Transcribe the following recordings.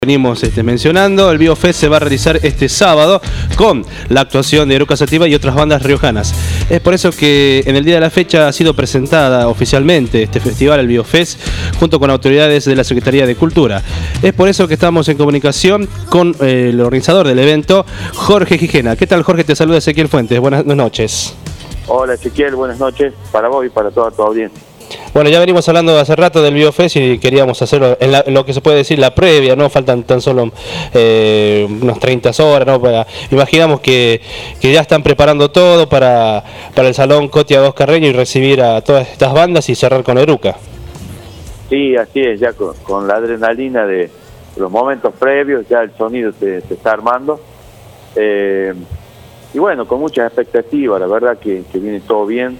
Venimos mencionando, el BioFest se va a realizar este sábado con la actuación de Eruca Sativa y otras bandas riojanas. Es por eso que en el día de la fecha ha sido presentada oficialmente este festival, el BioFest, junto con autoridades de la Secretaría de Cultura. Es por eso que estamos en comunicación con el organizador del evento, Jorge Gijena. ¿Qué tal, Jorge? Te saluda Ezequiel Fuentes. Buenas noches. Hola, Ezequiel, buenas noches para vos y para toda tu audiencia. Bueno, ya venimos hablando hace rato del BioFest y queríamos hacerlo en lo que se puede decir la previa, ¿no? Faltan tan solo unos 30 horas, ¿no? Imaginamos que ya están preparando todo para el Salón Cotia II Carreño y recibir a todas estas bandas y cerrar con Eruca. Sí, así es, ya con la adrenalina de los momentos previos, ya el sonido se está armando. Y bueno, con muchas expectativas, la verdad que viene todo bien.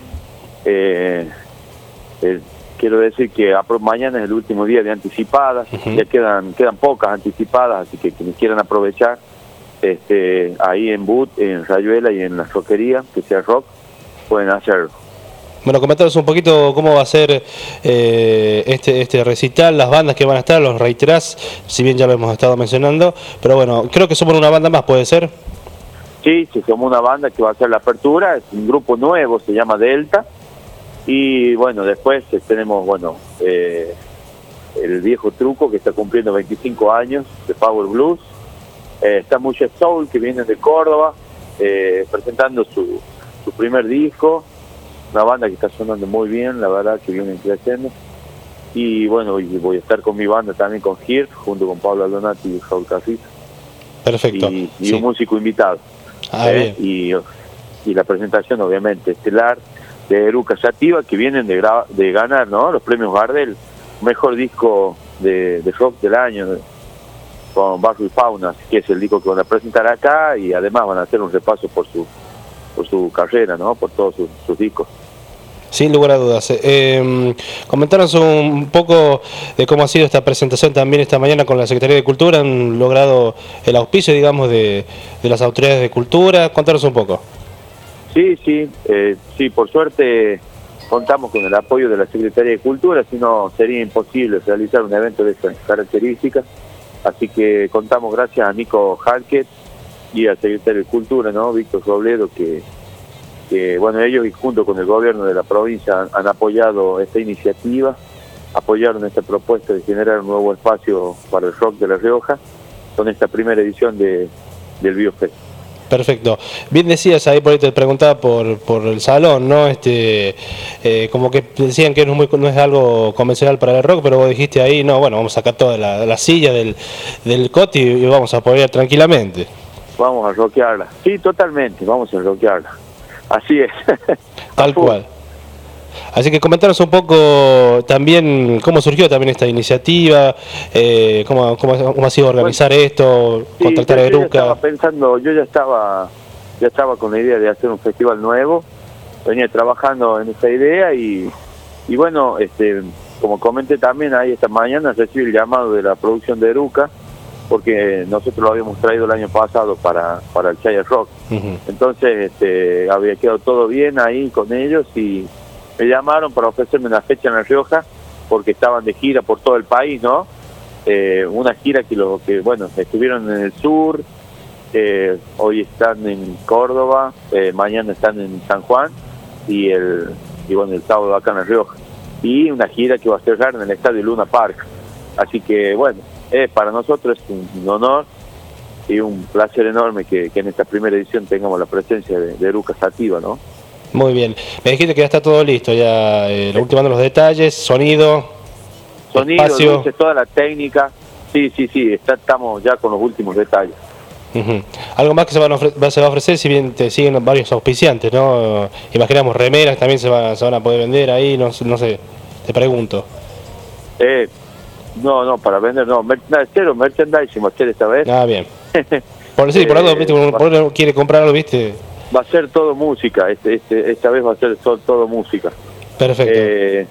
Quiero decir que mañana es el último día de anticipadas. Ya quedan pocas anticipadas, así que quienes quieran aprovechar ahí en But, en Rayuela y en la roquería, que sea rock, pueden hacerlo. Bueno, comentaros un poquito cómo va a ser este recital, las bandas que van a estar, los reiterás, si bien ya lo hemos estado mencionando, pero bueno, creo que somos una banda más, ¿puede ser? Sí, somos una banda que va a hacer la apertura, es un grupo nuevo, se llama Delta. Y bueno, después tenemos el viejo Truco, que está cumpliendo 25 años de Power Blues. Está Mucha Soul, que viene de Córdoba, presentando su primer disco. Una banda que está sonando muy bien, la verdad que viene creciendo. Y bueno, voy a estar con mi banda también, con Hirsch, junto con Pablo Aldonati y Raúl Carrizo. Perfecto. Y un músico invitado. Bien. Y la presentación, obviamente, estelar, de Eruca Sativa, que vienen de ganar, ¿no?, los premios Gardel, mejor disco de rock del año, con Barrio y Fauna, que es el disco que van a presentar acá, y además van a hacer un repaso por su carrera, ¿no?, por todos sus discos. Sin lugar a dudas. Comentaros un poco de cómo ha sido esta presentación también esta mañana con la Secretaría de Cultura. Han logrado el auspicio, digamos, de las autoridades de cultura. Contanos un poco. Sí, por suerte contamos con el apoyo de la Secretaría de Cultura, si no sería imposible realizar un evento de estas características, así que contamos gracias a Nico Halket y al Secretario de Cultura, ¿no?, Víctor Robledo, que bueno, ellos y junto con el gobierno de la provincia han apoyado esta iniciativa, apoyaron esta propuesta de generar un nuevo espacio para el rock de La Rioja con esta primera edición del BioFest. Perfecto. Bien decías ahí, por ahí te preguntaba por el salón, ¿no? Como que decían que no es algo convencional para el rock, pero vos dijiste ahí, no, bueno, vamos a sacar toda la silla del coti y vamos a apoyar tranquilamente. Vamos a rockearla. Sí, totalmente, vamos a rockearla. Así es. Tal cual. Así que comentaros un poco también cómo surgió también esta iniciativa, cómo ha sido organizar esto, contactar a Eruca. Yo ya estaba con la idea de hacer un festival nuevo, venía trabajando en esa idea y bueno, como comenté también ahí esta mañana, recibí el llamado de la producción de Eruca, porque nosotros lo habíamos traído el año pasado para el Chaya Rock. Entonces había quedado todo bien ahí con ellos y me llamaron para ofrecerme una fecha en La Rioja, porque estaban de gira por todo el país, ¿no? Una gira que estuvieron en el sur, hoy están en Córdoba, mañana están en San Juan y el sábado acá en La Rioja. Y una gira que va a cerrar en el estadio Luna Park. Así que bueno, para nosotros es un honor y un placer enorme que en esta primera edición tengamos la presencia de Eruca Sativa, ¿no? Muy bien. Me dijiste que ya está todo listo, ya ultimando los detalles, sonido, espacio, luces, toda la técnica. Sí, estamos ya con los últimos detalles. Algo más que se va a ofrecer, si bien te siguen varios auspiciantes, ¿no? Imaginamos remeras también se van a poder vender ahí, no sé, te pregunto. No, para vender no, cero merchandising va a ser esta vez. Bien. Por algo, ¿viste? Por algo quiere comprar algo, ¿viste? Va a ser todo música, esta vez va a ser todo música. Perfecto.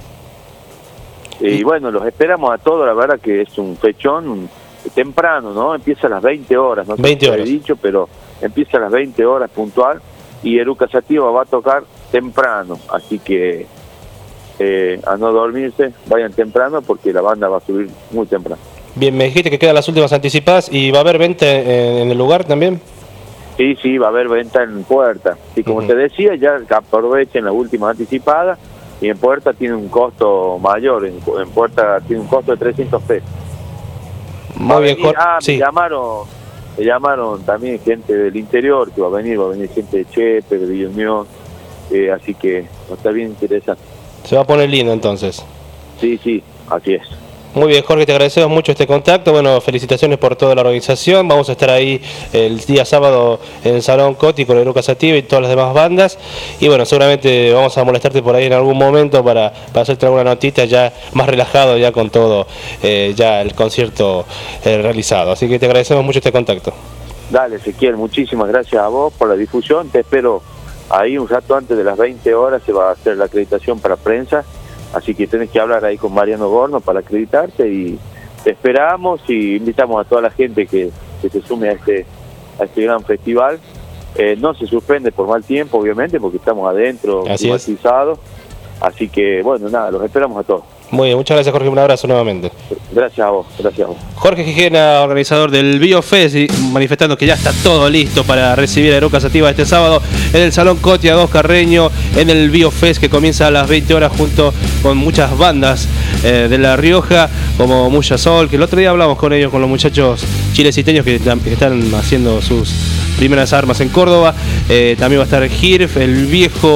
Y bueno, los esperamos a todos, la verdad que es un fechón temprano, ¿no? Empieza a las 20 horas, no sé si he dicho, pero empieza a las 20 horas puntual, y Eruca Sativa va a tocar temprano, así que a no dormirse, vayan temprano porque la banda va a subir muy temprano. Bien, me dijiste que quedan las últimas anticipadas y va a haber venta en el lugar también. Sí, va a haber venta en Puerta. Y como te decía, ya aprovechen las últimas anticipadas, y en Puerta tiene un costo mayor, en Puerta tiene un costo de 300 pesos. Muy bien, Jorge. Sí. Me llamaron también gente del interior que va a venir gente de Chepe, de Villa Unión, así que está bien interesante. Se va a poner lindo entonces. Sí, así es. Muy bien, Jorge, te agradecemos mucho este contacto. Bueno, felicitaciones por toda la organización. Vamos a estar ahí el día sábado en el Salón Coti con Eruca Sativa y todas las demás bandas. Y bueno, seguramente vamos a molestarte por ahí en algún momento para hacerte alguna notita ya más relajado, ya con todo ya el concierto realizado. Así que te agradecemos mucho este contacto. Dale, Ezequiel, muchísimas gracias a vos por la difusión. Te espero ahí un rato antes de las 20 horas, se va a hacer la acreditación para prensa. Así que tenés que hablar ahí con Mariano Gorno para acreditarte, y te esperamos y invitamos a toda la gente que se sume a este gran festival. No se suspende por mal tiempo, obviamente, porque estamos adentro, climatizados. Así que, bueno, nada, los esperamos a todos. Muy bien, muchas gracias, Jorge, un abrazo nuevamente. Gracias a vos. Jorge Gijena, organizador del BioFest, manifestando que ya está todo listo para recibir a Eruca Sativa este sábado en el Salón Coti a 2 Carreño, en el BioFest que comienza a las 20 horas junto con muchas bandas de La Rioja, como Muya Sol, que el otro día hablamos con ellos, con los muchachos chileciteños que están haciendo sus primeras armas en Córdoba. También va a estar Girf, el viejo